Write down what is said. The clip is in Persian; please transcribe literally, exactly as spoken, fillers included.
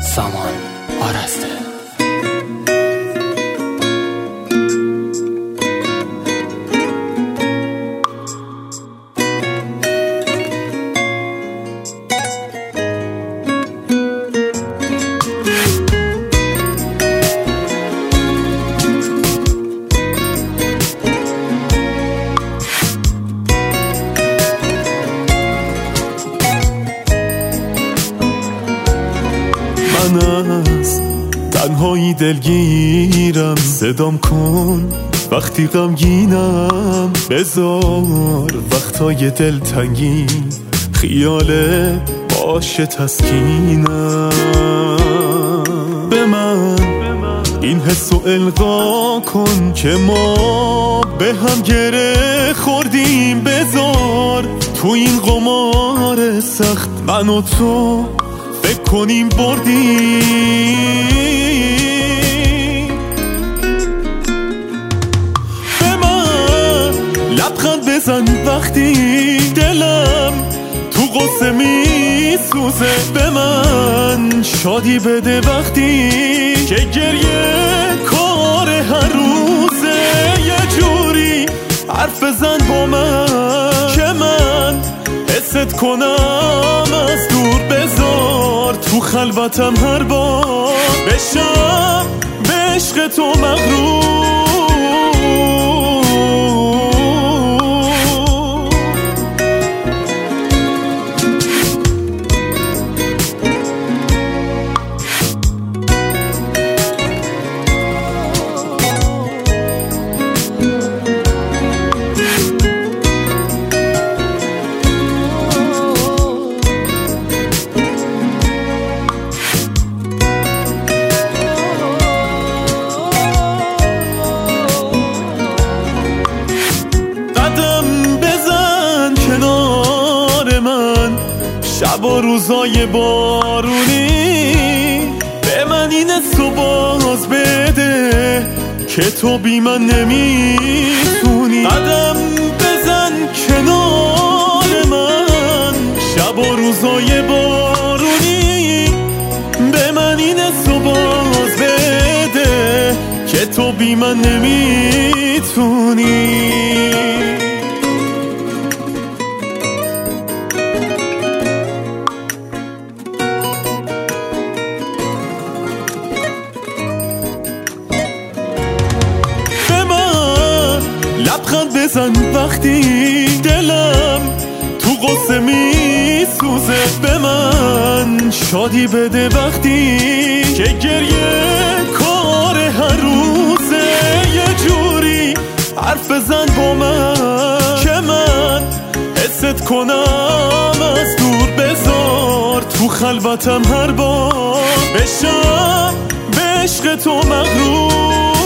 سامان آرسته. من از تنهایی دلگیرم، صدام کن وقتی غمگینم، بذار وقتای دلتنگی خیاله باشه تسکینم. به من این حسو القا کن که ما به هم گره خوردیم، بذار تو این قمار سخت من و تو فکر کنیم بردیم. به من لبخند بزن وقتی دلم تو غصه می سوزه، به من شادی بده وقتی که گریه کار هر روزه. یه جوری حرف بزن با من که من حست کنم از دور، بذار تو خلوتم هر بار بشم به عشق تو مغرور. شب و روزای بارونی به من این حسو باز بده که تو بی من نمیتونی. قدم بزن کنار من شب و روزای بارونی، به من این حسو باز بده که تو بی من نمیتونی. لبخند بزن وقتی دلم تو غصه می سوزه، به من شادی بده وقتی که گریه کار هر روزه. یه جوری حرف بزن با من که من حست کنم از دور، بذار تو خلوتم هر بار بشم به عشق تو مغرور.